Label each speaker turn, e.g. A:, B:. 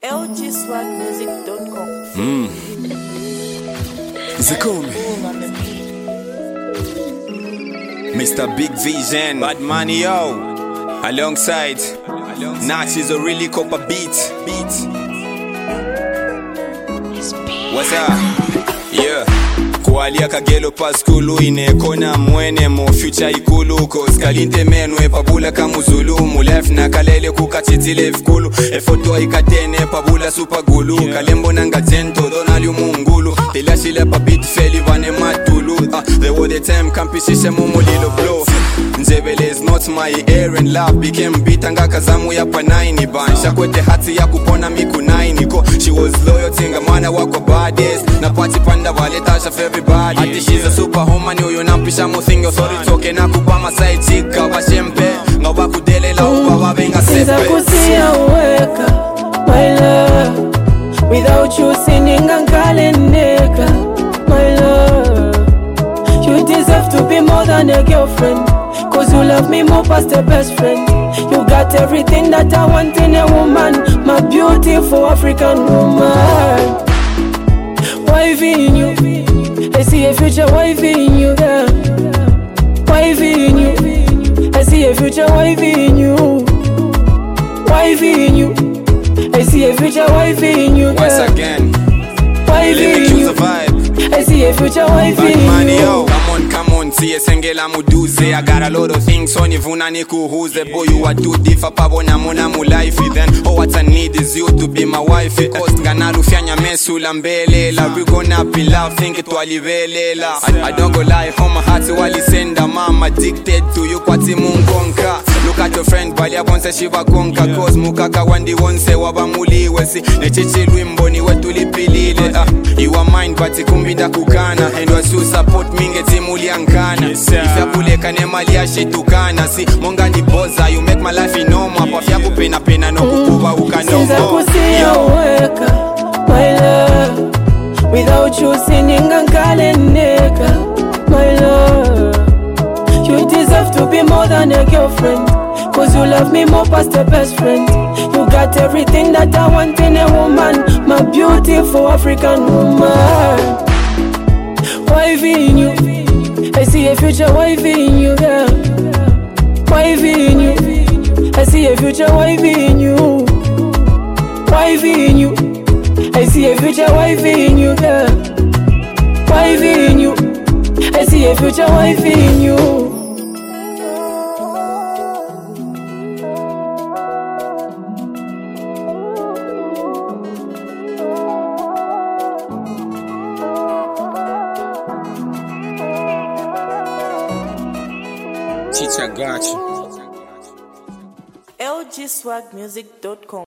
A: lgswagmusic.com.
B: Zikome Mr. Big Vision, Bad Money Yo, alongside Nazis a really copper beat. What's up? Yeah. Kualia kagelo paskulu inekona mwene mo future ikulu cause kalinte menwe pabula kamuzulu mulef na kalele kukachitile fkulu efoto ikatene pabula super gulu kalembo nanga tento donali umungulu telashile pabit feli vane matulu they were the time kampishishe mumulilo blow nzebele is not my errand love became bitanga kazamu ya panaini bansha kwete hati ya kupona miku 9 ko she was loyal tinga mana wako baddest na party panda vale tasha everybody ati she's a superwoman yo nampisha muthingo sorry toke na kupama side chick abashempe ngoba kudelela ubaba benga sepe
C: Sinza kusia uweka my love without you sininga nkaleneka my love you deserve to be more than a girlfriend cause you love me more past a best friend you got everything that I want in a woman my beautiful African woman wifey in you I see a future wifey in you girl wifey in you I see a future wifey in you wifey in you I see a future wifey in you girl.
B: Once again
C: Wifey
B: let me
C: in
B: choose
C: you
B: a vibe.
C: I see a future wifey
B: Bad
C: in
B: Money
C: you
B: Yo, come on, siye sengela muduze I got a lot of things on ivuna nikuhuze boy you are too differ pabona mona mu life then oh what I need is you to be my wife cost ganalu fyanya mesula mbelela we gonna be love think it walivelela I don't go lie home heart wali senda mama addicted to you kwati mungonka look at your friend bali abonse shiva konka cause mukaka wandi wonse wabamuliwe si nechichilwi mboni wetu lipilile you are mine but kumbinda kukana and was you support minge timuli ankana if yakuleka nemali yashitukana si monga ni boza you make my life inoma pa fya kupena pena no kukuba
C: Sinza
B: ukanomo
C: kusia uweka my love without you sininga nkaleneka my love you deserve to be more than a girlfriend cause you love me more past a best friend you got everything that I want in a woman my beautiful African woman wifey in you I see a future wifey in you girl wifey in you I see a future wifey in you wifey in you I see a future wifey in you girl wifey in you I see a future wifey in you
B: Chicha got you
A: lgswagmusic.com.